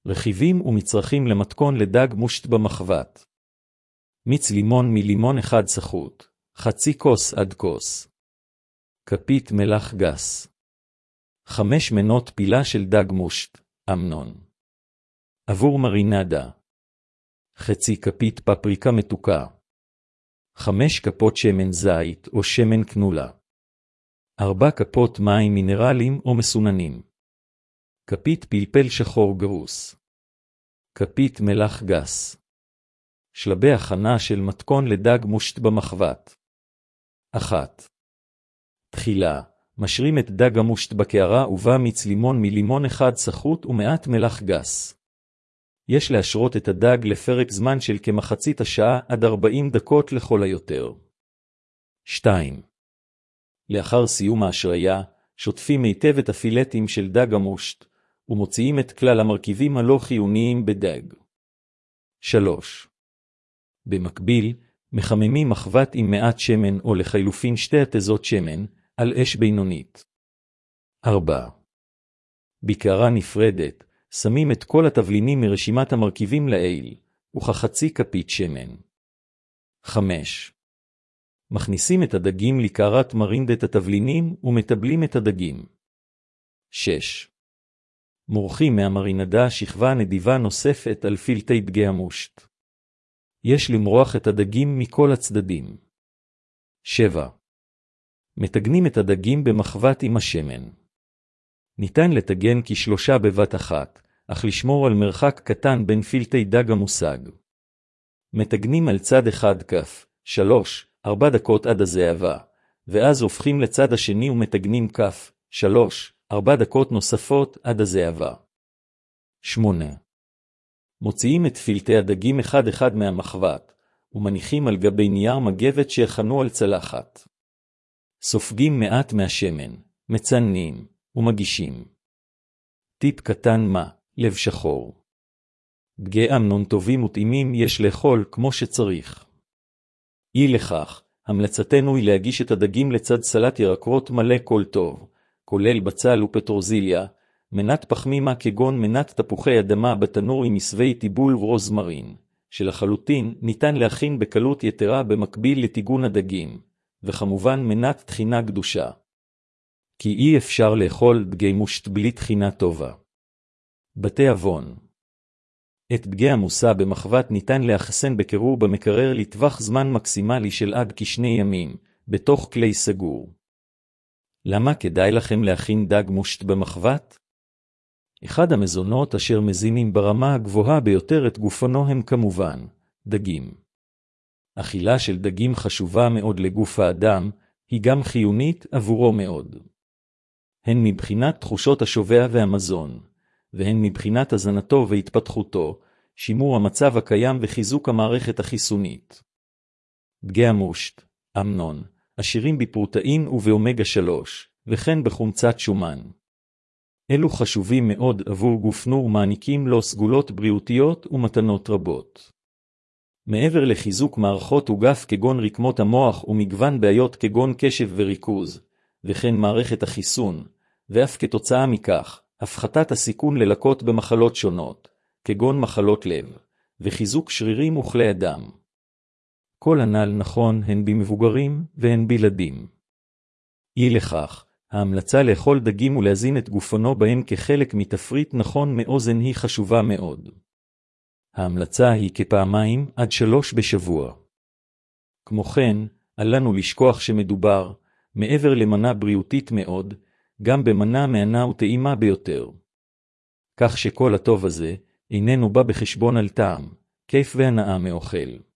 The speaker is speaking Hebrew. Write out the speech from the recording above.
רכיבים ומצרכים למתכון לדג מושט במחבת. מיץ לימון מלימון 1 סחוט, חצי כוס עד כוס. כפית מלח גס. 5 מנות פילה של דג מושט, אמנון. עבור מרינדה. חצי כפית פפריקה מתוקה. 5 כפות שמן זית או שמן קנולה. 4 כפות מים מינרליים או מסוננים. כפית פלפל שחור גרוס. כפית מלח גס. שלבי הכנה של מתכון לדג מושט במחבת. 1. תחילה, משרים את דג המושט בקערה ובה מיץ לימון מלימון 1 סחוט ומעט מלח גס. יש להשרות את הדג לפרק זמן של כמחצית השעה עד 40 דקות לכל היותר. 2. לאחר סיום ההשריה, שוטפים היטב את הפילטים של דג המושט, ומוציאים את כלל המרכיבים הלא חיוניים בדג. 3. במקביל, מחממים מחבת עם מעט שמן או לחילופין 2 התזות שמן, על אש בינונית. 4. בקערה נפרדת, שמים את כל התבלינים מרשימת המרכיבים לעיל, וכחצי כפית שמן. 5. מכניסים את הדגים לקערת מרינדת התבלינים ומטבלים את הדגים. 6. מורחים מהמרינדה שכבה נדיבה נוספת על פילטי דגי המושט. יש למרוח את הדגים מכל הצדדים. 7. מתגנים את הדגים במחבת עם השמן. ניתן לתגן כ3 בבת אחת, אך לשמור על מרחק קטן בין פילטי דג המושג. מתגנים על צד אחד כף, 3-4 דקות עד הזהבה, ואז הופכים לצד השני ומתגנים כף, 3-4 דקות נוספות עד הזהבה. 8. מוציאים את פילטי הדגים אחד אחד מהמחבת, ומניחים על גבי נייר מגבת שהכנו על צלחת. סופגים מעט מהשמן, מצננים, ומגישים. טיפ קטן מה, לב שחור. דגי אמנון טובים וטעימים יש לאכול כמו שצריך. אי לכך, המלצתנו היא להגיש את הדגים לצד סלט ירקות מלא כל טוב, כולל בצל ופטרוזיליה, מנת פחמימה כגון מנת תפוחי אדמה בתנור עם מסווי טיבול ורוזמרין, שלחלוטין ניתן להכין בקלות יתרה במקביל לטיגון הדגים, וכמובן מנת תחינה קדושה. כי אי אפשר לאכול דגי מושט בלי תחינה טובה. בתי אבון. את דגי המוסה במחבת ניתן לאחסן בקירור במקרר לטווח זמן מקסימלי של עד כ2 ימים, בתוך כלי סגור. למה כדאי לכם להכין דג מושט במחבת? אחד המזונות אשר מזינים ברמה הגבוהה ביותר את גופנו הם כמובן דגים. אכילה של דגים חשובה מאוד לגוף האדם, היא גם חיונית עבורו מאוד. הן מבחינת תחושות השובע והמזון, והן מבחינת הזנתו והתפתחותו, שימור המצב הקיים וחיזוק המערכת החיסונית. דגי המושט, אמנון, עשירים בפרוטאין ובאומגה 3, וכן בחומצת שומן. אלו חשובים מאוד עבור גופנו ומעניקים לו סגולות בריאותיות ומתנות רבות. מעבר לחיזוק מערכות וגף כגון רקמות המוח ומגוון בעיות כגון קשב וריכוז, וכן מערכת החיסון, ואף כתוצאה מכך, הפחתת הסיכון ללקות במחלות שונות, כגון מחלות לב, וחיזוק שרירים וכלי הדם. כל הנ"ל נכון הן במבוגרים והן בילדים. אי לכך, ההמלצה לאכול דגים ולהזין את גופנו בהם כחלק מתפריט נכון מאוזן היא חשובה מאוד. ההמלצה היא כפעמיים עד 3 בשבוע. כמו כן, עלינו לשכוח שמדובר, מעבר למנה בריאותית מאוד, גם במנה מענה וטעימה ביותר. כך שכל הטוב הזה איננו בא בחשבון על טעם, כיף והנאה מאוכל.